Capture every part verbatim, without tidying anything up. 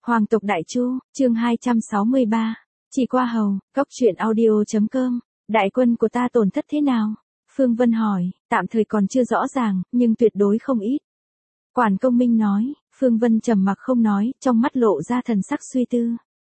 Hoàng tộc Đại Chu, chương hai trăm sáu mươi ba. Chỉ qua hầu, góc truyện audio.com. Đại quân của ta tổn thất thế nào? Phương Vân hỏi, tạm thời còn chưa rõ ràng, nhưng tuyệt đối không ít. Quản Công Minh nói, Phương Vân trầm mặc không nói, trong mắt lộ ra thần sắc suy tư.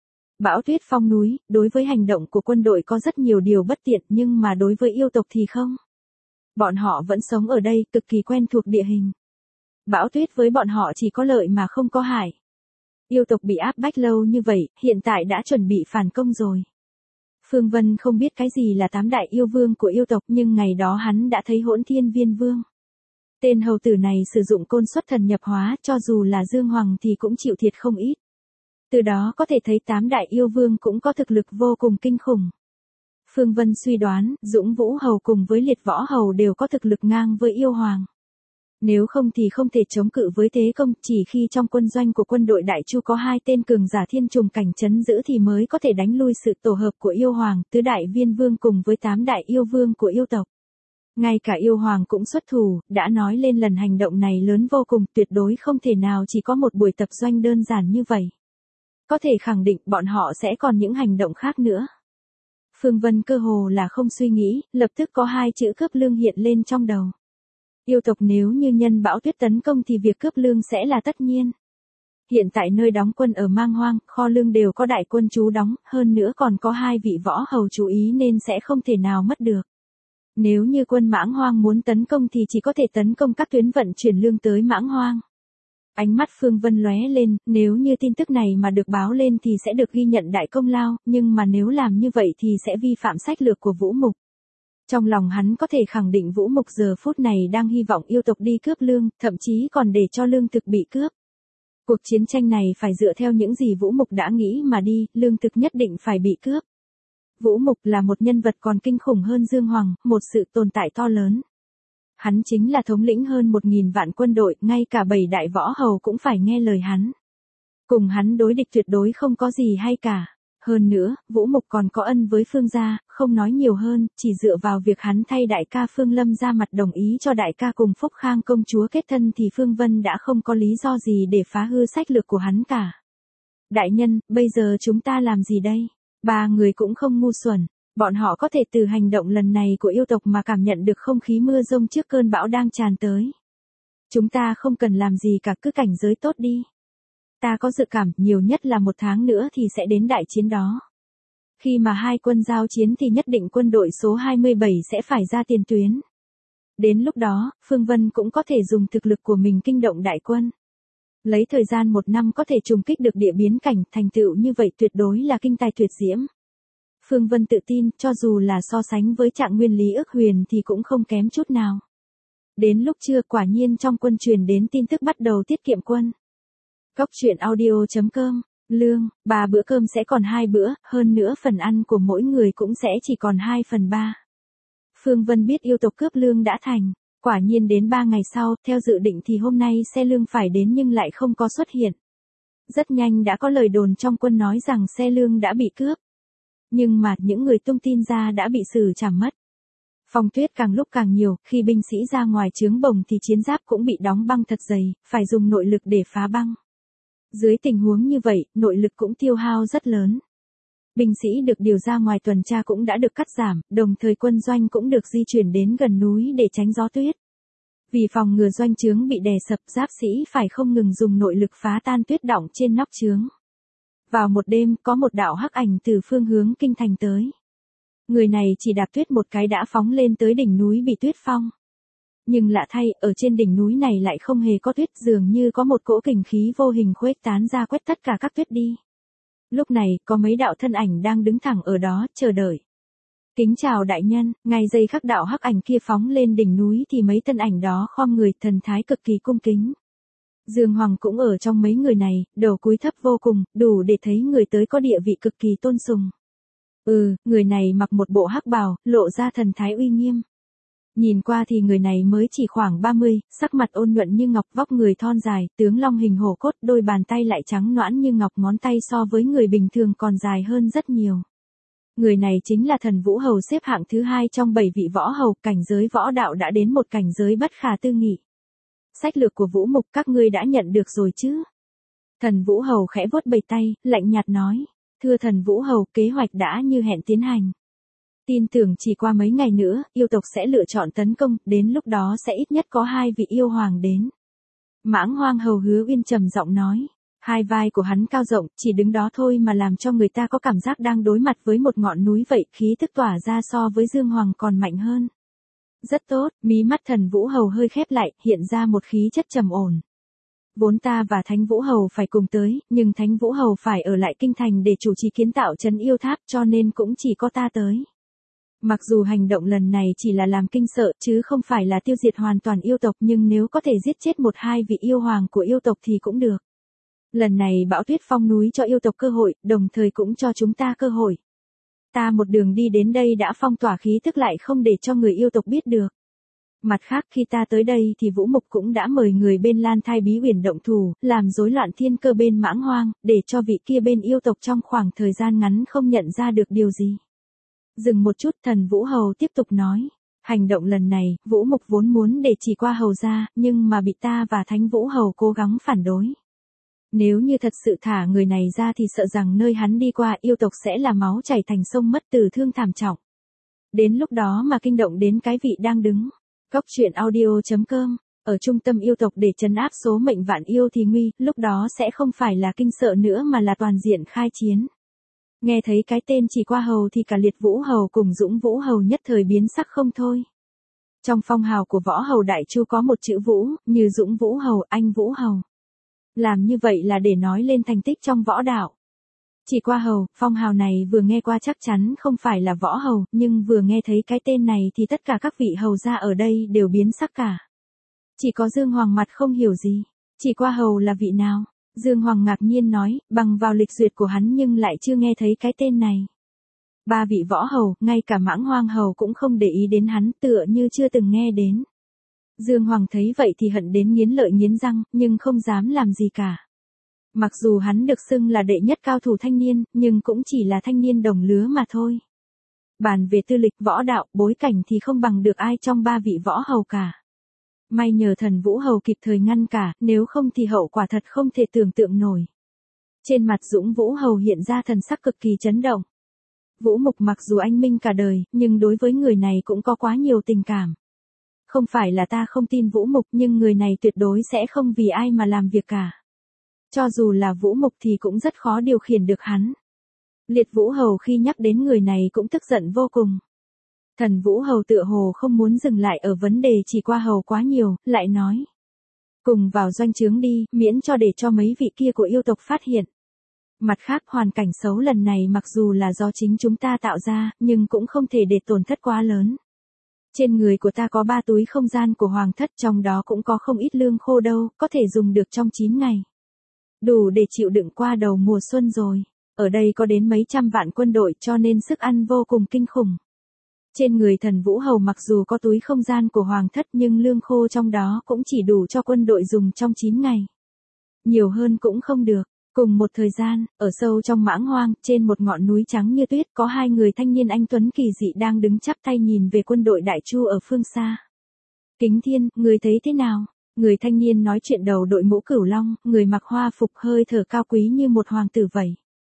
Bão tuyết phong núi, đối với hành động của quân đội có rất nhiều điều bất tiện nhưng mà đối với yêu tộc thì không. Bọn họ vẫn sống ở đây, cực kỳ quen thuộc địa hình. Bão tuyết với bọn họ chỉ có lợi mà không có hại. Yêu tộc bị áp bách lâu như vậy, hiện tại đã chuẩn bị phản công rồi. Phương Vân không biết cái gì là tám đại yêu vương của yêu tộc nhưng ngày đó hắn đã thấy Hỗn Thiên Viên Vương. Tên hầu tử này sử dụng côn xuất thần nhập hóa, cho dù là Dương Hoàng thì cũng chịu thiệt không ít. Từ đó có thể thấy tám đại yêu vương cũng có thực lực vô cùng kinh khủng. Phương Vân suy đoán, Dũng Vũ Hầu cùng với Liệt Võ Hầu đều có thực lực ngang với yêu hoàng. Nếu không thì không thể chống cự với thế công, chỉ khi trong quân doanh của quân đội Đại Chu có hai tên cường giả thiên trùng cảnh trấn giữ thì mới có thể đánh lui sự tổ hợp của yêu hoàng, tứ đại viên vương cùng với tám đại yêu vương của yêu tộc. Ngay cả yêu hoàng cũng xuất thủ, đã nói lên lần hành động này lớn vô cùng, tuyệt đối không thể nào chỉ có một buổi tập doanh đơn giản như vậy. Có thể khẳng định bọn họ sẽ còn những hành động khác nữa. Phương Vân cơ hồ là không suy nghĩ, lập tức có hai chữ cướp lương hiện lên trong đầu. Yêu tộc nếu như nhân bão tuyết tấn công thì việc cướp lương sẽ là tất nhiên. Hiện tại nơi đóng quân ở Mang Hoang, kho lương đều có đại quân trú đóng, hơn nữa còn có hai vị võ hầu chú ý nên sẽ không thể nào mất được. Nếu như quân Mãng Hoang muốn tấn công thì chỉ có thể tấn công các tuyến vận chuyển lương tới Mãng Hoang. Ánh mắt Phương Vân lóe lên, nếu như tin tức này mà được báo lên thì sẽ được ghi nhận đại công lao, nhưng mà nếu làm như vậy thì sẽ vi phạm sách lược của Vũ Mục. Trong lòng hắn có thể khẳng định Vũ Mục giờ phút này đang hy vọng yêu tộc đi cướp lương, thậm chí còn để cho lương thực bị cướp. Cuộc chiến tranh này phải dựa theo những gì Vũ Mục đã nghĩ mà đi, lương thực nhất định phải bị cướp. Vũ Mục là một nhân vật còn kinh khủng hơn Dương Hoàng, một sự tồn tại to lớn. Hắn chính là thống lĩnh hơn một nghìn vạn quân đội, ngay cả bảy đại võ hầu cũng phải nghe lời hắn. Cùng hắn đối địch tuyệt đối không có gì hay cả. Hơn nữa, Vũ Mục còn có ân với Phương gia, không nói nhiều hơn, chỉ dựa vào việc hắn thay đại ca Phương Lâm ra mặt đồng ý cho đại ca cùng Phúc Khang công chúa kết thân thì Phương Vân đã không có lý do gì để phá hư sách lược của hắn cả. Đại nhân, bây giờ chúng ta làm gì đây? Ba người cũng không ngu xuẩn, bọn họ có thể từ hành động lần này của yêu tộc mà cảm nhận được không khí mưa rông trước cơn bão đang tràn tới. Chúng ta không cần làm gì cả, cứ cảnh giới tốt đi. Ta có dự cảm, nhiều nhất là một tháng nữa thì sẽ đến đại chiến đó. Khi mà hai quân giao chiến thì nhất định quân đội số hai mươi bảy sẽ phải ra tiền tuyến. Đến lúc đó, Phương Vân cũng có thể dùng thực lực của mình kinh động đại quân. Lấy thời gian một năm có thể trùng kích được địa biến cảnh, thành tựu như vậy tuyệt đối là kinh tài tuyệt diễm. Phương Vân tự tin, cho dù là so sánh với Trạng Nguyên Lý Ức Huyền thì cũng không kém chút nào. Đến lúc trưa quả nhiên trong quân truyền đến tin tức bắt đầu tiết kiệm quân. Góc truyện audio.com, lương, ba bữa cơm sẽ còn hai bữa, hơn nữa phần ăn của mỗi người cũng sẽ chỉ còn hai phần ba. Phương Vân biết yêu tộc cướp lương đã thành, quả nhiên đến ba ngày sau, theo dự định thì hôm nay xe lương phải đến nhưng lại không có xuất hiện. Rất nhanh đã có lời đồn trong quân nói rằng xe lương đã bị cướp. Nhưng mà những người tung tin ra đã bị xử trảm mất. Phong tuyết càng lúc càng nhiều, khi binh sĩ ra ngoài trướng bồng thì chiến giáp cũng bị đóng băng thật dày, phải dùng nội lực để phá băng. Dưới tình huống như vậy, nội lực cũng tiêu hao rất lớn. Binh sĩ được điều ra ngoài tuần tra cũng đã được cắt giảm, đồng thời quân doanh cũng được di chuyển đến gần núi để tránh gió tuyết. Vì phòng ngừa doanh trướng bị đè sập, giáp sĩ phải không ngừng dùng nội lực phá tan tuyết đọng trên nóc trướng. Vào một đêm, có một đạo hắc ảnh từ phương hướng kinh thành tới. Người này chỉ đạp tuyết một cái đã phóng lên tới đỉnh núi bị tuyết phong. Nhưng lạ thay, ở trên đỉnh núi này lại không hề có tuyết, dường như có một cỗ kình khí vô hình khuếch tán ra quét tất cả các tuyết đi. Lúc này, có mấy đạo thân ảnh đang đứng thẳng ở đó, chờ đợi. Kính chào đại nhân, ngay giây khắc đạo hắc ảnh kia phóng lên đỉnh núi thì mấy thân ảnh đó khom người, thần thái cực kỳ cung kính. Dương Hoàng cũng ở trong mấy người này, đầu cúi thấp vô cùng, đủ để thấy người tới có địa vị cực kỳ tôn sùng. Ừ, người này mặc một bộ hắc bào, lộ ra thần thái uy nghiêm. Nhìn qua thì người này mới chỉ khoảng ba mươi, sắc mặt ôn nhuận như ngọc, vóc người thon dài, tướng long hình hổ cốt, đôi bàn tay lại trắng nõn như ngọc, ngón tay so với người bình thường còn dài hơn rất nhiều. Người này chính là Thần Vũ Hầu, xếp hạng thứ hai trong bảy vị võ hầu, cảnh giới võ đạo đã đến một cảnh giới bất khả tư nghị. Sách lược của Vũ Mục các ngươi đã nhận được rồi chứ? Thần Vũ Hầu khẽ vuốt bầy tay, lạnh nhạt nói. Thưa thần Vũ Hầu, kế hoạch đã như hẹn tiến hành. Tin tưởng chỉ qua mấy ngày nữa, yêu tộc sẽ lựa chọn tấn công, đến lúc đó sẽ ít nhất có hai vị yêu hoàng đến. Mãng Hoang Hầu Hứa Uyên trầm giọng nói. Hai vai của hắn cao rộng, chỉ đứng đó thôi mà làm cho người ta có cảm giác đang đối mặt với một ngọn núi vậy, khí tức tỏa ra so với Dương Hoàng còn mạnh hơn. Rất tốt, mí mắt thần Vũ Hầu hơi khép lại, hiện ra một khí chất trầm ổn. Vốn ta và Thánh Vũ Hầu phải cùng tới, nhưng Thánh Vũ Hầu phải ở lại kinh thành để chủ trì kiến tạo trấn yêu tháp, cho nên cũng chỉ có ta tới. Mặc dù hành động lần này chỉ là làm kinh sợ chứ không phải là tiêu diệt hoàn toàn yêu tộc, nhưng nếu có thể giết chết một hai vị yêu hoàng của yêu tộc thì cũng được. Lần này bão tuyết phong núi cho yêu tộc cơ hội, đồng thời cũng cho chúng ta cơ hội. Ta một đường đi đến đây đã phong tỏa khí tức lại không để cho người yêu tộc biết được. Mặt khác khi ta tới đây thì Vũ Mục cũng đã mời người bên Lan Thai Bí Uyển động thủ, làm rối loạn thiên cơ bên Mãng Hoang, để cho vị kia bên yêu tộc trong khoảng thời gian ngắn không nhận ra được điều gì. Dừng một chút, thần Vũ Hầu tiếp tục nói. Hành động lần này, Vũ Mục vốn muốn để chỉ qua hầu ra, nhưng mà bị ta và Thánh Vũ Hầu cố gắng phản đối. Nếu như thật sự thả người này ra thì sợ rằng nơi hắn đi qua yêu tộc sẽ là máu chảy thành sông, mất tử thương thảm trọng. Đến lúc đó mà kinh động đến cái vị đang đứng. Cốc truyện audio chấm com, ở trung tâm yêu tộc để trấn áp số mệnh vạn yêu thì nguy, lúc đó sẽ không phải là kinh sợ nữa mà là toàn diện khai chiến. Nghe thấy cái tên chỉ qua hầu thì cả Liệt Vũ Hầu cùng Dũng Vũ Hầu nhất thời biến sắc không thôi. Trong phong hào của Võ Hầu Đại Chu có một chữ Vũ, như Dũng Vũ Hầu, Anh Vũ Hầu. Làm như vậy là để nói lên thành tích trong võ đạo. Chỉ qua hầu, phong hào này vừa nghe qua chắc chắn không phải là Võ Hầu, nhưng vừa nghe thấy cái tên này thì tất cả các vị hầu gia ở đây đều biến sắc cả. Chỉ có Dương Hoàng mặt không hiểu gì. Chỉ qua hầu là vị nào? Dương Hoàng ngạc nhiên nói, bằng vào lịch duyệt của hắn nhưng lại chưa nghe thấy cái tên này. Ba vị Võ Hầu, ngay cả Mãng Hoang Hầu cũng không để ý đến hắn, tựa như chưa từng nghe đến. Dương Hoàng thấy vậy thì hận đến nghiến lợi nghiến răng, nhưng không dám làm gì cả. Mặc dù hắn được xưng là đệ nhất cao thủ thanh niên, nhưng cũng chỉ là thanh niên đồng lứa mà thôi. Bàn về tư lịch võ đạo, bối cảnh thì không bằng được ai trong ba vị Võ Hầu cả. May nhờ thần Vũ Hầu kịp thời ngăn cả, nếu không thì hậu quả thật không thể tưởng tượng nổi. Trên mặt Dũng Vũ Hầu hiện ra thần sắc cực kỳ chấn động. Vũ Mục mặc dù anh minh cả đời, nhưng đối với người này cũng có quá nhiều tình cảm. Không phải là ta không tin Vũ Mục, nhưng người này tuyệt đối sẽ không vì ai mà làm việc cả. Cho dù là Vũ Mục thì cũng rất khó điều khiển được hắn. Liệt Vũ Hầu khi nhắc đến người này cũng tức giận vô cùng. Thần Vũ Hầu tựa hồ không muốn dừng lại ở vấn đề chỉ qua hầu quá nhiều, lại nói. Cùng vào doanh trướng đi, miễn cho để cho mấy vị kia của yêu tộc phát hiện. Mặt khác hoàn cảnh xấu lần này mặc dù là do chính chúng ta tạo ra, nhưng cũng không thể để tổn thất quá lớn. Trên người của ta có ba túi không gian của hoàng thất, trong đó cũng có không ít lương khô đâu, có thể dùng được trong chín ngày. Đủ để chịu đựng qua đầu mùa xuân rồi. Ở đây có đến mấy trăm vạn quân đội cho nên sức ăn vô cùng kinh khủng. Trên người thần Vũ Hầu mặc dù có túi không gian của hoàng thất nhưng lương khô trong đó cũng chỉ đủ cho quân đội dùng trong chín ngày. Nhiều hơn cũng không được. Cùng một thời gian, ở sâu trong Mãng Hoang, trên một ngọn núi trắng như tuyết có hai người thanh niên anh tuấn kỳ dị đang đứng chắp tay nhìn về quân đội Đại Chu ở phương xa. Kính Thiên, người thấy thế nào? Người thanh niên nói chuyện đầu đội mũ cửu long, người mặc hoa phục hơi thở cao quý như một hoàng tử vậy.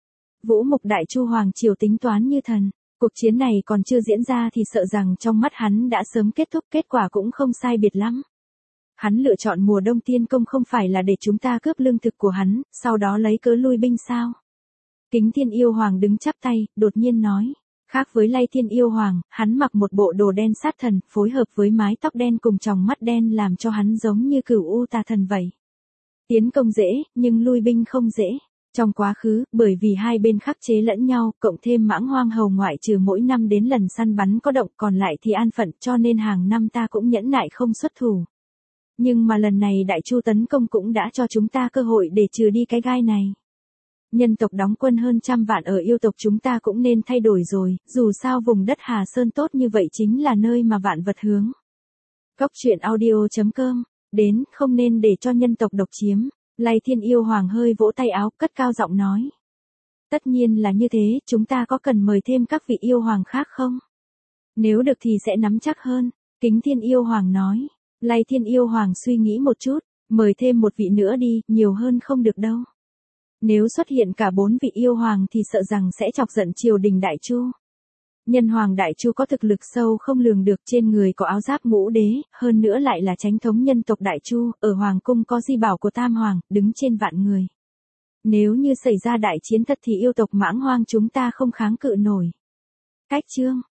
Vũ Mục Đại Chu Hoàng Triều tính toán như thần. Cuộc chiến này còn chưa diễn ra thì sợ rằng trong mắt hắn đã sớm kết thúc, kết quả cũng không sai biệt lắm. Hắn lựa chọn mùa đông tiên công không phải là để chúng ta cướp lương thực của hắn, sau đó lấy cớ lui binh sao? Kính Thiên Yêu Hoàng đứng chắp tay, đột nhiên nói. Khác với Lay Thiên Yêu Hoàng, hắn mặc một bộ đồ đen sát thần, phối hợp với mái tóc đen cùng tròng mắt đen làm cho hắn giống như Cửu U Tà Thần vậy. Tiến công dễ, nhưng lui binh không dễ. Trong quá khứ, bởi vì hai bên khắc chế lẫn nhau, cộng thêm Mãng Hoang Hầu ngoại trừ mỗi năm đến lần săn bắn có động, còn lại thì an phận, cho nên hàng năm ta cũng nhẫn nại không xuất thủ. Nhưng mà lần này Đại Chu tấn công cũng đã cho chúng ta cơ hội để trừ đi cái gai này. Nhân tộc đóng quân hơn trăm vạn ở yêu tộc chúng ta cũng nên thay đổi rồi, dù sao vùng đất Hà Sơn tốt như vậy chính là nơi mà vạn vật hướng. Cốc truyện audio chấm com, đến, không nên để cho nhân tộc độc chiếm. Lay Thiên Yêu Hoàng hơi vỗ tay áo, cất cao giọng nói. Tất nhiên là như thế, chúng ta có cần mời thêm các vị yêu hoàng khác không? Nếu được thì sẽ nắm chắc hơn. Kính Thiên Yêu Hoàng nói. Lay Thiên Yêu Hoàng suy nghĩ một chút, mời thêm một vị nữa đi, nhiều hơn không được đâu. Nếu xuất hiện cả bốn vị yêu hoàng thì sợ rằng sẽ chọc giận triều đình Đại Chu. Nhân hoàng Đại Chu có thực lực sâu không lường được, trên người có áo giáp ngũ đế, hơn nữa lại là chánh thống nhân tộc Đại Chu, ở hoàng cung có di bảo của Tam Hoàng, đứng trên vạn người. Nếu như xảy ra đại chiến thật thì yêu tộc Mãng Hoang chúng ta không kháng cự nổi. Cách chương